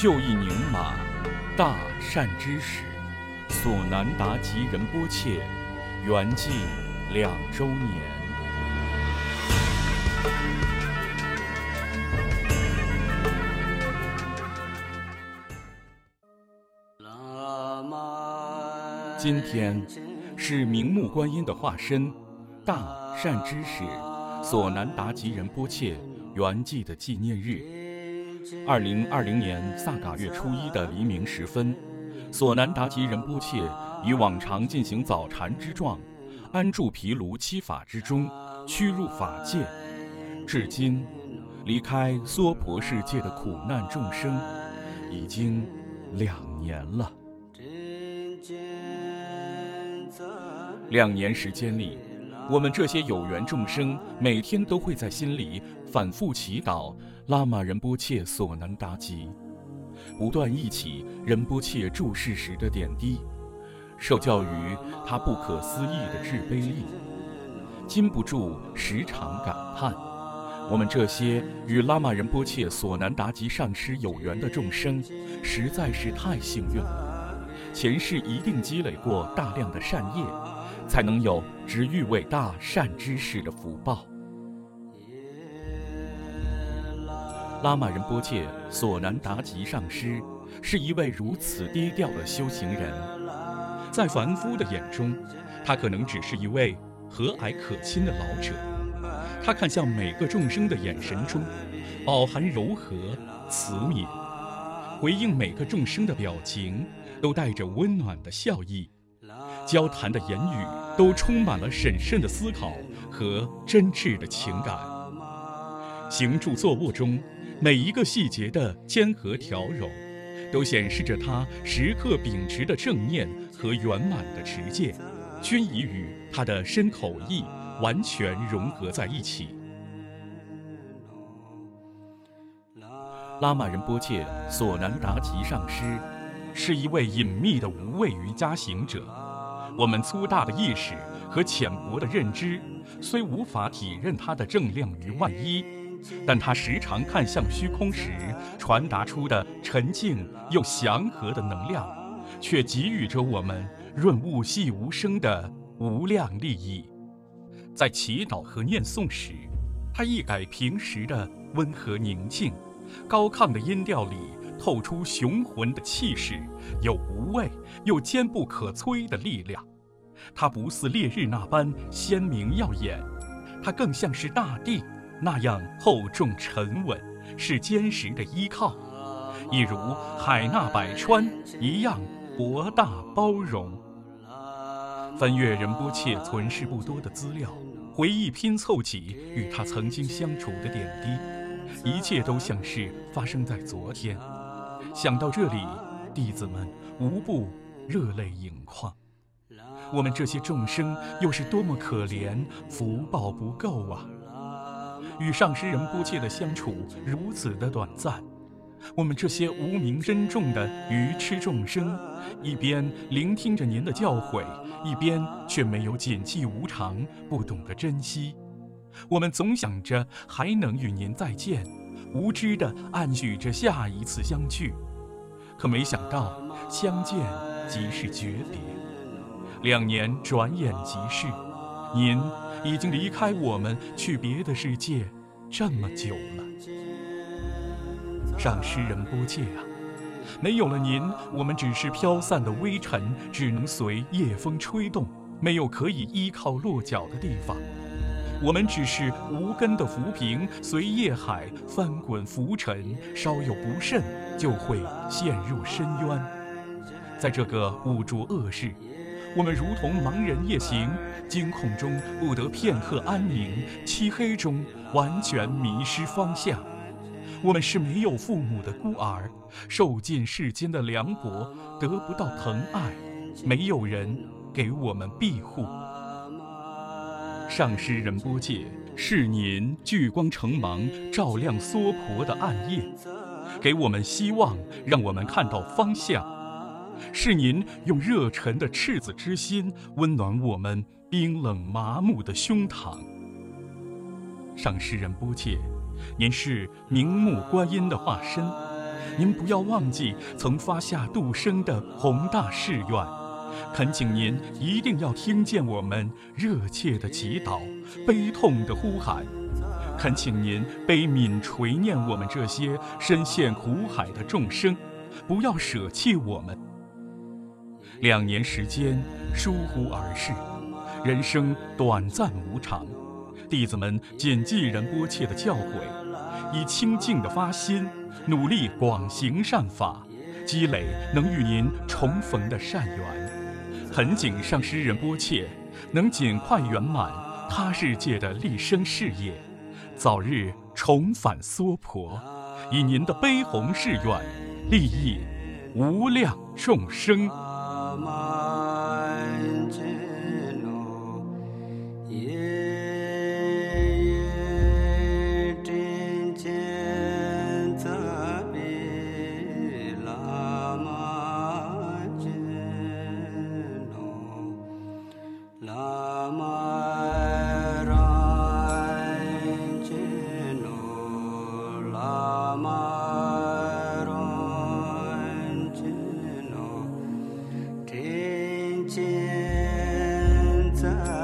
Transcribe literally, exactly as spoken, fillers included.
就义宁玛，大善知识，索南达吉仁波切圆寂两周年。今天是明目观音的化身，大善知识索南达吉仁波切圆寂的纪念日。二零二零年萨嘎月初一的黎明时分，索南达吉仁波切以往常进行早禅之状，安住毗卢七法之中，趋入法界。至今，离开娑婆世界的苦难众生已经两年了。两年时间里，我们这些有缘众生每天都会在心里反复祈祷拉玛仁波切索南达吉，不断忆起仁波切住世时的点滴，受教于他不可思议的智悲力，禁不住时常感叹：我们这些与拉玛仁波切索南达吉上师有缘的众生，实在是太幸运了。前世一定积累过大量的善业，才能有值遇伟大善知识的福报。拉玛仁波切索南达吉上师是一位如此低调的修行人，在凡夫的眼中，他可能只是一位和蔼可亲的老者。他看向每个众生的眼神中，饱含柔和慈悯，回应每个众生的表情都带着温暖的笑意，交谈的言语都充满了审慎的思考和真挚的情感。行住坐卧中每一个细节的谦和调柔，都显示着他时刻秉持的正念和圆满的持戒，均已与他的身口意完全融合在一起。拉玛仁波切索南达吉上师是一位隐秘的无畏瑜伽行者。我们粗大的意识和浅薄的认知虽无法体认他的正量于万一，但他时常看向虚空时传达出的沉静又祥和的能量，却给予着我们润物细无声的无量利益。在祈祷和念诵时，他一改平时的温和宁静，高亢的音调里透出雄浑的气势，有无畏又坚不可摧的力量。它不似烈日那般鲜明耀眼，它更像是大地那样厚重沉稳，是坚实的依靠，一如海纳百川一样博大包容。翻阅仁波切存世不多的资料，回忆拼凑起与他曾经相处的点滴，一切都像是发生在昨天。想到这里，弟子们无不热泪盈眶。我们这些众生又是多么可怜，福报不够啊！与上师仁波切的相处如此的短暂，我们这些无名珍重的愚痴众生，一边聆听着您的教诲，一边却没有谨记无常，不懂得珍惜。我们总想着还能与您再见，无知地暗许着下一次相聚，可没想到相见即是诀别。两年转眼即逝，您已经离开我们去别的世界这么久了。上师仁波切啊，没有了您，我们只是飘散的微尘，只能随夜风吹动，没有可以依靠落脚的地方。我们只是无根的浮萍，随夜海翻滚浮沉，稍有不慎就会陷入深渊。在这个五浊恶世，我们如同盲人夜行，惊恐中不得片刻安宁，漆黑中完全迷失方向。我们是没有父母的孤儿，受尽世间的凉薄，得不到疼爱，没有人给我们庇护。上师仁波切是您聚光成芒，照亮娑婆的暗夜，给我们希望，让我们看到方向。是您用热忱的赤子之心，温暖我们冰冷麻木的胸膛。上师仁波切，您是明目观音的化身， 您不要忘记曾发下度生的宏大誓愿，恳请您一定要听见我们热切的祈祷、悲痛的呼喊，恳请您悲悯垂念我们这些深陷苦海的众生，不要舍弃我们。两年时间疏忽而逝，人生短暂无常，弟子们谨记仁波切的教诲，以清净的发心，努力广行善法，积累能与您重逢的善缘。恳请上师仁波切能尽快圆满他世界的立生事业，早日重返娑婆，以您的悲弘誓愿，利益无量众生。 见在